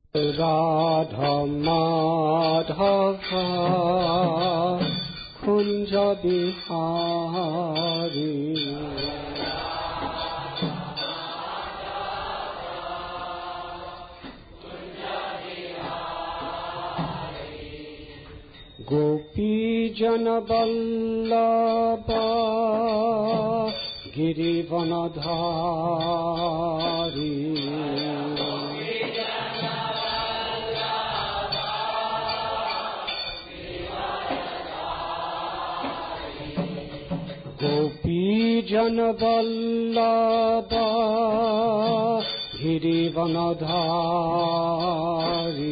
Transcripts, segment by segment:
राधा माधव कुंज बिहारी गोपी जन वल्लभ गिरिवनधारी गोपी जन वल्लभ गिरिवनधारी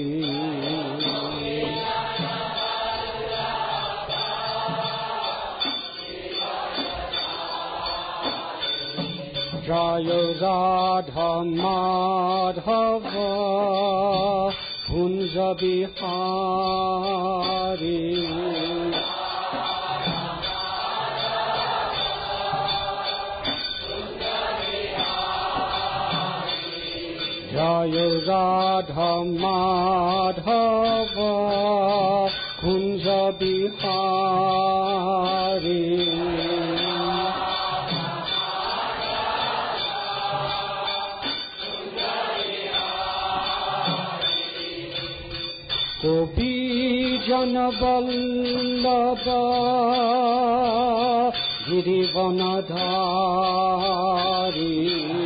जय राधा माधव कुंज बिहारी जय राधा माधव कुंज बिहारी गोपी जन वल्लभ गिरिवनधारी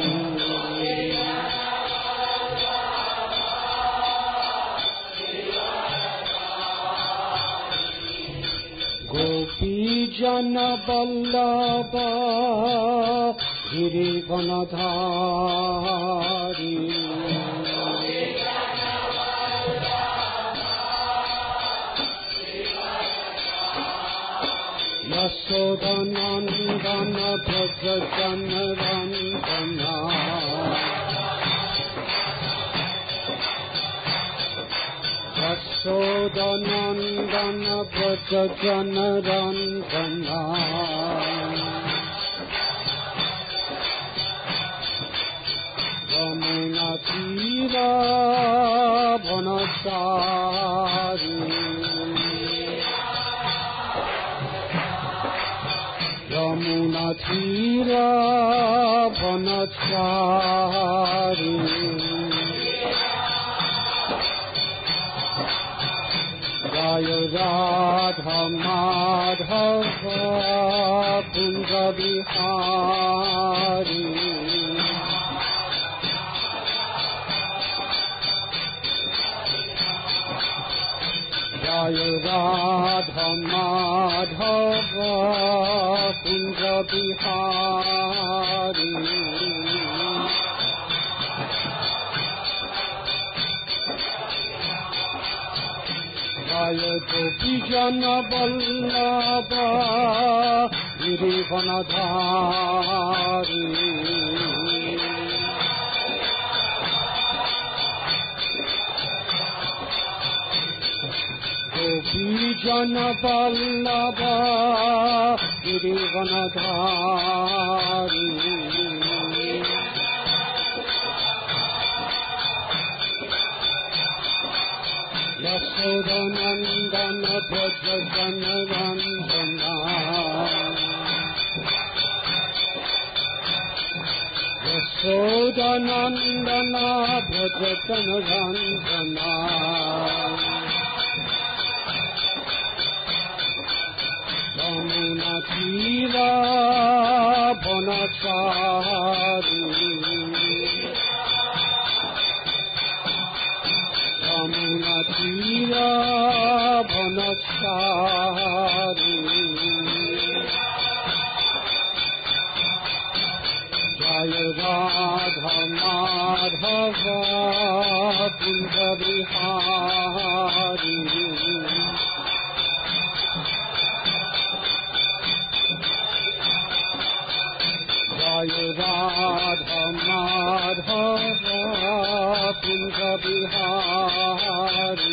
गोपी जन वल्लभ गिरिवनधारी यशोदनन्दन व्रज जनरञ्जना यशोदनन्दन व्रज जनरञ्जना यमुना तीर वनचारी यमुना तीर वनचारी जय राधा माधव कुंज बिहारी जय राधा माधव कुंज बिहारी जय गोपी जन वल्लभ गिरिवनधारी गोपी जन वल्लभ गिरिवनधारी यशोदनन्दन व्रज जनरञ्जना यशोदनन्दन व्रज जनरञ्जना यमुना तीर वनचारी यमुना तीर वनचारी जय राधा माधव कुंज बिहारी जय राधा माधव कुंज बिहारी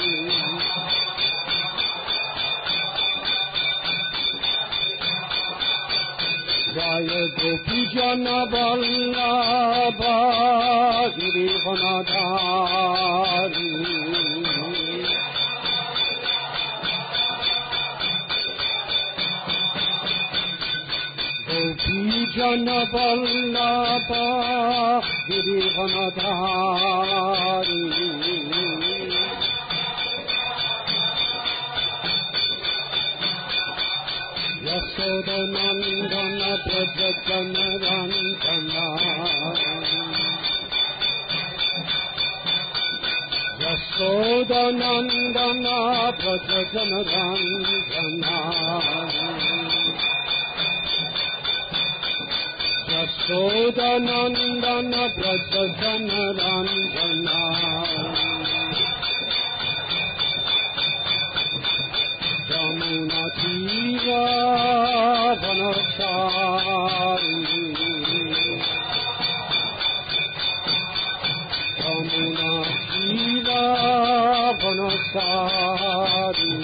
जय गोपी जन Vallabh गिरिवनधारी Vrindavan Vallabha Girivanadhari Yasodanandana Brajajanarandana Yasodanandana Brajajanarandana Yasodanandana Brajajanarandana Yamuna Tira Vanachari Yamuna Tira Vanachari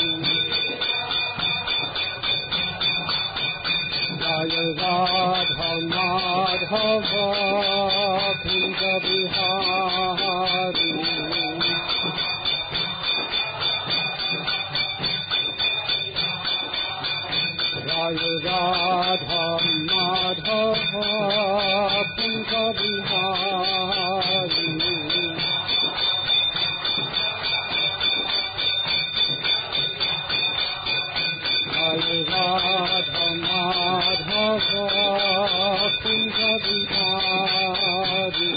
Jaya Radha Madhava Kunja Vihari Jaya Radha Madhava Kunja Vihari Jaya Radha Madhava Kunja Vihari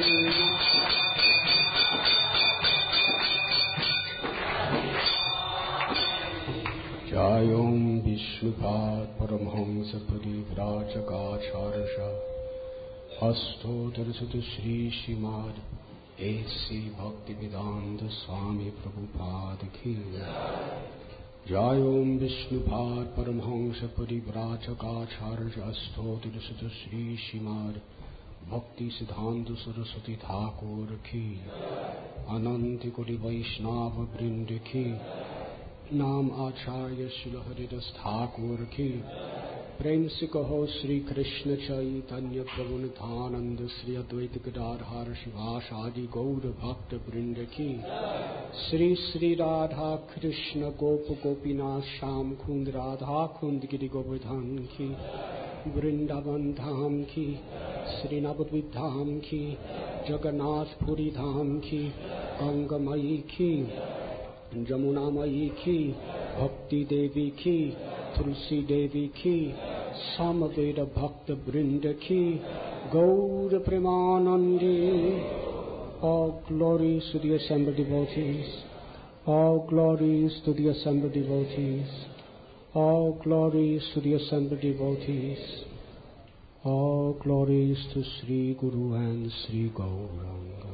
Jayom Vishnupad Paramhamsa Parivrajagacharya Astodarsata Shri Shrimad A.C. Bhaktivedanta Swami Prabhupada Ki Jayom Vishnupad Paramhamsa Parivrajagacharya Astodarsata Shri Shrimad Bhakti Siddhanta Saraswati Thakur Ki Ananti Koti Vaishnava Vrinda Ki नाम आचार्य श्री हरिदास ठाकुर की प्रेम से कहो श्री कृष्ण चैतन्य प्रभु नित्यानंद श्री अद्वैत गदाधर शिवास आदि गौर भक्त वृंद की श्री श्री राधा कृष्ण गोप गोपीनाथ श्याम कुंद राधा कुंद गिरि गोवर्धन की वृंदावन धाम की श्री नवद्वीप धाम की जगन्नाथपुरी धाम की गंगामयी की जमुना मई की भक्ति देवी की तुलसी देवी की समवेद भक्त वृंद की गौर Premanandi all glories to the assembled devotees all glories to the assembled devotees all glories to the assembled devotees all glories to Sri Guru and Sri Gauranga